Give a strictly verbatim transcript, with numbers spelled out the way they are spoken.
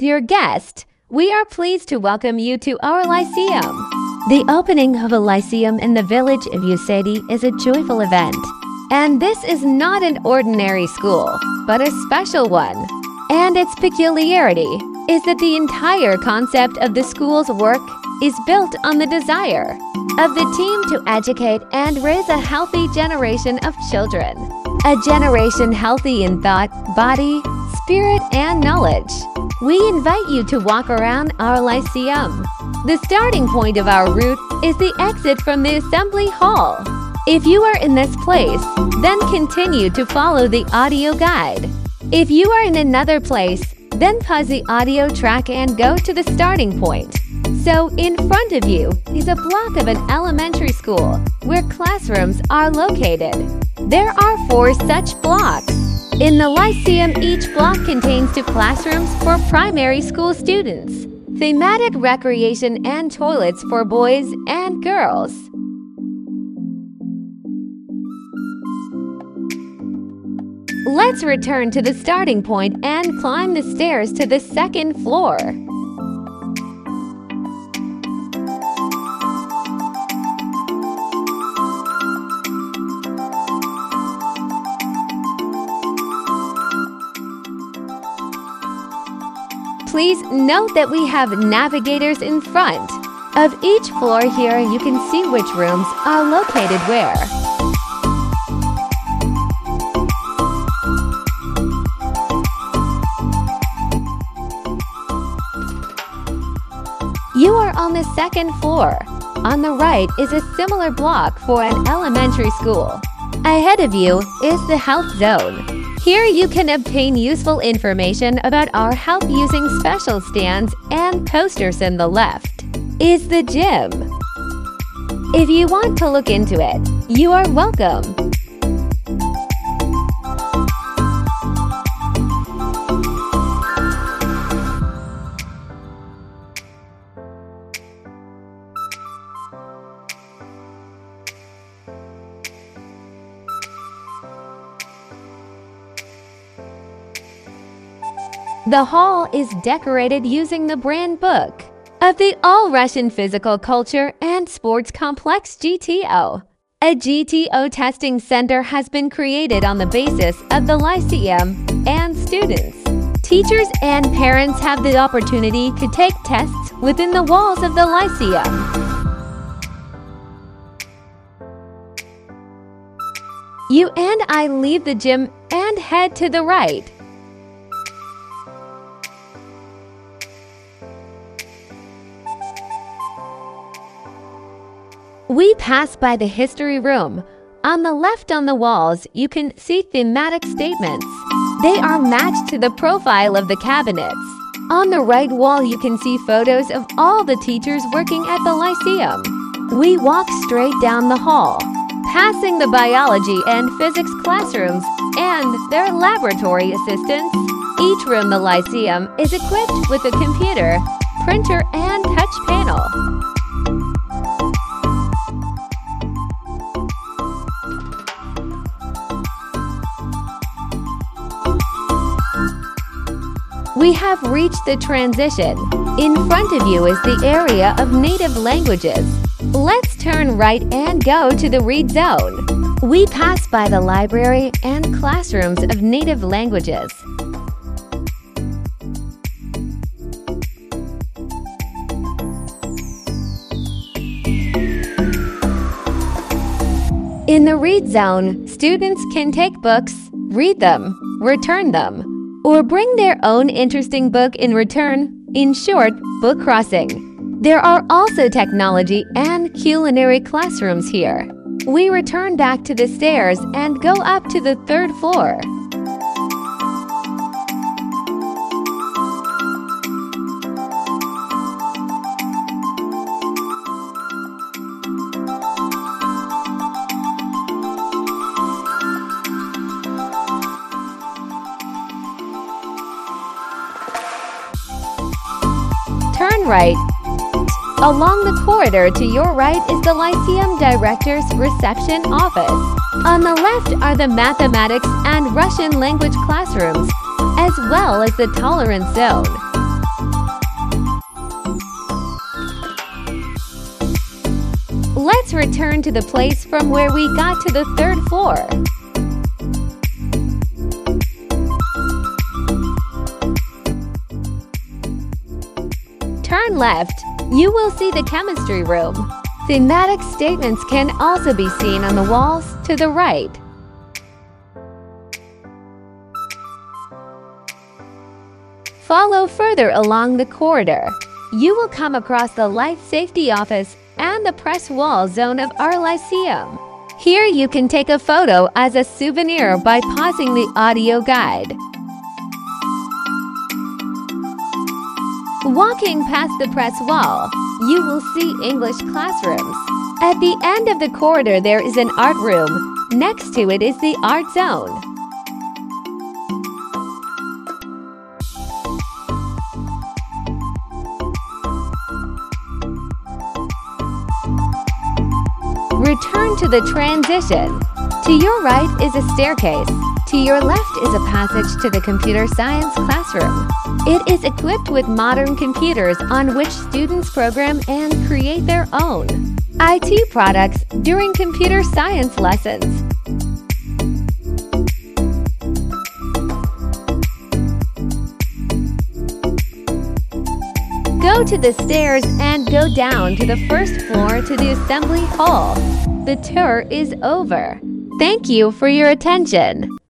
Dear guest, we are pleased to welcome you to our Lyceum. The opening of a Lyceum in the village of Usaidi is a joyful event. And this is not an ordinary school, but a special one. And its peculiarity is that the entire concept of the school's work is built on the desire of the team to educate and raise a healthy generation of children. A generation healthy in thought, body, spirit, and knowledge. We invite you to walk around our Lyceum. The starting point of our route is the exit from the assembly hall. If you are in this place, then continue to follow the audio guide. If you are in another place, then pause the audio track and go to the starting point. So, in front of you is a block of an elementary school where classrooms are located. There are four such blocks. In the Lyceum, each block contains two classrooms for primary school students, thematic recreation and toilets for boys and girls. Let's return to the starting point and climb the stairs to the second floor. Please note that we have navigators in front. Of each floor here, you can see which rooms are located where. You are on the second floor. On the right is a similar block for an elementary school. Ahead of you is the health zone. Here you can obtain useful information about our health using special stands and posters on the left. Is the gym. If you want to look into it, you are welcome. The hall is decorated using the brand book of the All-Russian Physical Culture and Sports Complex G T O. A G T O testing center has been created on the basis of the Lyceum and students. Teachers and parents have the opportunity to take tests within the walls of the Lyceum. You and I leave the gym and head to the right. We pass by the history room. On the left on the walls, you can see thematic statements. They are matched to the profile of the cabinets. On the right wall, you can see photos of all the teachers working at the Lyceum. We walk straight down the hall, passing the biology and physics classrooms and their laboratory assistants. Each room in the Lyceum is equipped with a computer, printer, and touch panel. We have reached the transition. In front of you is the area of native languages. Let's turn right and go to the read zone. We pass by the library and classrooms of native languages. In the read zone, students can take books, read them, return them, or bring their own interesting book in return, in short, book crossing. There are also technology and culinary classrooms here. We return back to the stairs and go up to the third floor. Turn right. Along the corridor to your right is the Lyceum Director's Reception Office. On the left are the Mathematics and Russian language classrooms, as well as the Tolerance Zone. Let's return to the place from where we got to the third floor. Turn left. You will see the chemistry room. Thematic statements can also be seen on the walls to the right. Follow further along the corridor. You will come across the life safety office and the press wall zone of our Lyceum. Here you can take a photo as a souvenir by pausing the audio guide. Walking past the press wall, you will see English classrooms. At the end of the corridor there is an art room. Next to it is the art zone. Return to the transition. To your right is a staircase. To your left is a passage to the computer science classroom. It is equipped with modern computers on which students program and create their own I T products during computer science lessons. Go to the stairs and go down to the first floor to the assembly hall. The tour is over. Thank you for your attention.